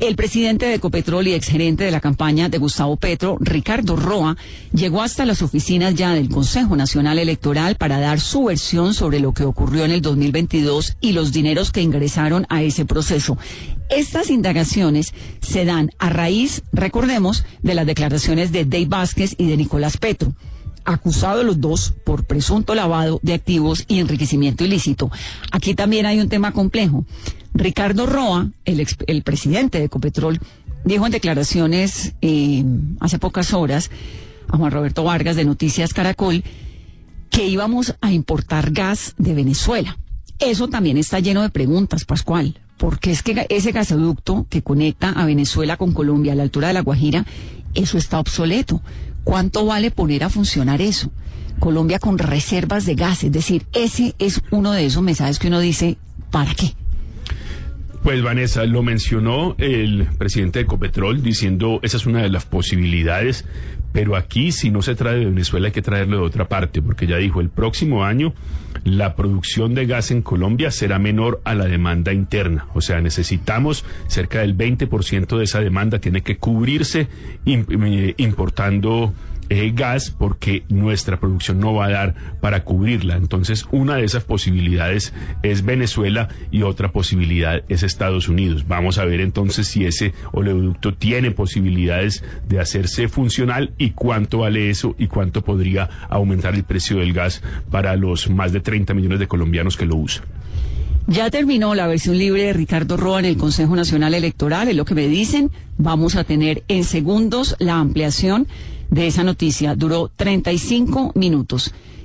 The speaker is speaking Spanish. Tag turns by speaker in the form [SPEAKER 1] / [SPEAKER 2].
[SPEAKER 1] El presidente de Ecopetrol y exgerente de la campaña de Gustavo Petro, Ricardo Roa, llegó hasta las oficinas ya del Consejo Nacional Electoral para dar su versión sobre lo que ocurrió en el 2022 y los dineros que ingresaron a ese proceso. Estas indagaciones se dan a raíz, recordemos, de las declaraciones de Dey Vázquez y de Nicolás Petro, acusados los dos por presunto lavado de activos y enriquecimiento ilícito. Aquí también hay un tema complejo. Ricardo Roa, el presidente de Ecopetrol, dijo en declaraciones hace pocas horas a Juan Roberto Vargas de Noticias Caracol que íbamos a importar gas de Venezuela. Eso también está lleno de preguntas, Pascual, porque es que ese gasoducto que conecta a Venezuela con Colombia a la altura de La Guajira, eso está obsoleto. ¿Cuánto vale poner a funcionar eso? Colombia con reservas de gas, es decir, ese es uno de esos mensajes que uno dice, ¿para qué?
[SPEAKER 2] Pues Vanessa, lo mencionó el presidente de Ecopetrol diciendo esa es una de las posibilidades, pero aquí si no se trae de Venezuela hay que traerlo de otra parte, porque ya dijo el próximo año la producción de gas en Colombia será menor a la demanda interna, o sea necesitamos cerca del 20% de esa demanda, tiene que cubrirse importando gas porque nuestra producción no va a dar para cubrirla. Entonces una de esas posibilidades es Venezuela y otra posibilidad es Estados Unidos. Vamos a ver entonces si ese oleoducto tiene posibilidades de hacerse funcional y cuánto vale eso y cuánto podría aumentar el precio del gas para los más de 30 millones de colombianos que lo usan.
[SPEAKER 1] Ya terminó la versión libre de Ricardo Roa en el Consejo Nacional Electoral, es lo que me dicen. Vamos a tener en segundos la ampliación de esa noticia. Duró 35 minutos.